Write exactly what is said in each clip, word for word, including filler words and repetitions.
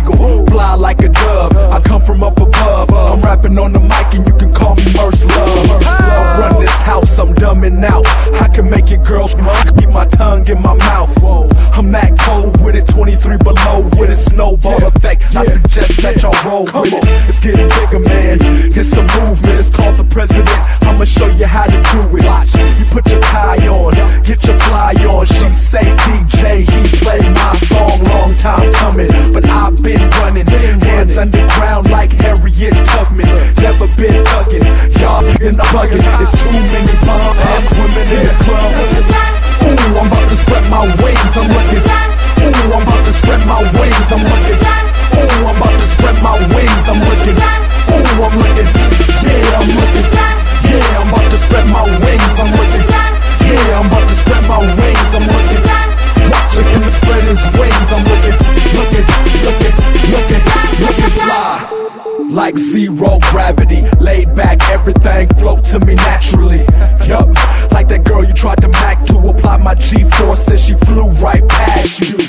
eagle, fly like a dove. I come from up above. I'm rapping on the mic and you can call me Merce Love. I run this house, I'm dumbing out. I can make your girls keep my tongue in my mouth. I'm that cold with it, twenty-three below with it, snowball effect. I suggest that y'all roll with it. It's getting bigger, man. It's the movement. It's called the president. I'ma show you how to do it. Watch. You put your tie on, get your fly on. She say D J, he play my song. Long time coming, but I've been running. Hands underground like Harriet Tubman. Never been thugging. Y'all in the bugging. It's too many bums and women in this club. Ooh, I'm about to spread my wings. I'm looking. Ooh, I'm about to spread my wings. I'm looking. Ooh, I'm about to spread my wings. I'm looking. Ooh, I'm looking. Yeah, I'm looking. Yeah, I'm about to spread my wings. I'm looking. Yeah, I'm about to spread my wings. I'm looking. Watching him spread his wings. I'm looking, looking, looking, looking, looking fly. Like zero gravity, laid back, everything float to me naturally. Yup, like that girl you tried to Mac to apply my G-force, and she flew right past you.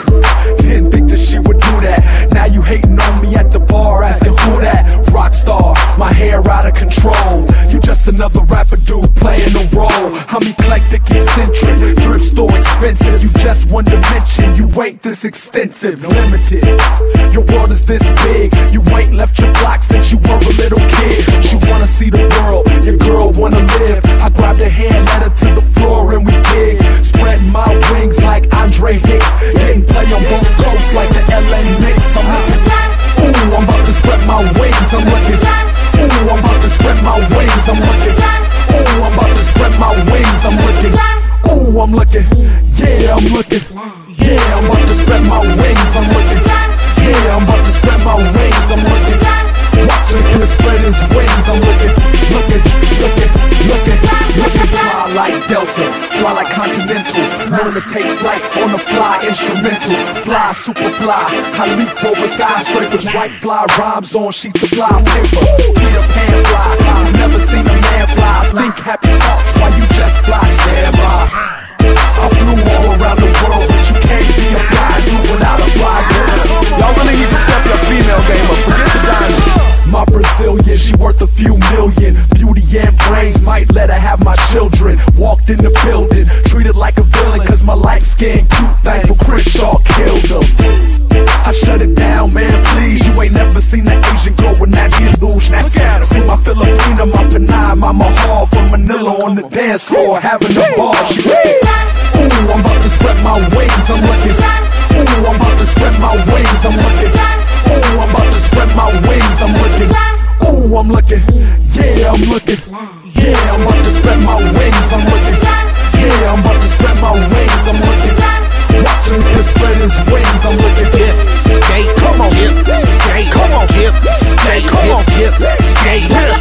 Didn't think that she would do that. Now you hating on me at the bar, asking who that? Rockstar, my hair out of control. You just another rapper dude playing a role. I'm eclectic, eccentric, thrift store expensive. You just one dimension, you ain't this extensive. Limited, your world is this big. You ain't left your block since you were a little kid. She wanna see the world, your girl wanna live. I grabbed her hand, led her to the floor and we dig. Spreading my wings like Andre Hicks. Getting play on both coasts like the L A Knicks. I'm looking, ooh, I'm about to spread my wings. I'm looking, ooh, I'm about to spread my wings. I'm looking, ooh, I'm about to spread my wings. I'm looking, ooh, I'm looking, yeah, I'm looking, yeah, I'm about to spread my wings. I'm looking, yeah, I'm about to spread my wings. I'm looking, watching him spread his wings. I'm looking, looking, looking, looking, looking. Fly like Delta, fly like Continental. Learn to take flight on a fly instrumental. Fly, super fly, I leap over skyscrapers. White fly rhymes on sheets of fly paper. Peter Pan fly, never seen a man fly. Think happy thoughts while you just fly. Stand by. I flew all around the world, but you can't be a fly dude without a fly girl. Y'all really need to step your female game up. Forget the diamonds. My Brazilian, she worth a few million. Beauty and brains, might let her have my children. Walked in the building, treated like a villain, cause my light skin cute. Thankful Crenshaw killed him. I shut it down, man, please. You ain't never seen an Asian girl with that illusion. See my Filipina, my Panay, my Mahal from Manila on the dance floor having a ball. She ooh, I'm about to spread my wings. I'm looking. Ooh, I'm about to spread my wings. I'm looking. Ooh, I'm about to spread my wings. I'm looking. Ooh, I'm looking. Yeah, I'm looking. Yeah, I'm about to spread my wings. I'm looking. Yeah, I'm about to spread my wings. I'm looking. Watching him spread his wings. I'm looking. Dip, skate, come on, dip, skate, come on, dip, skate, come on, dip, skate.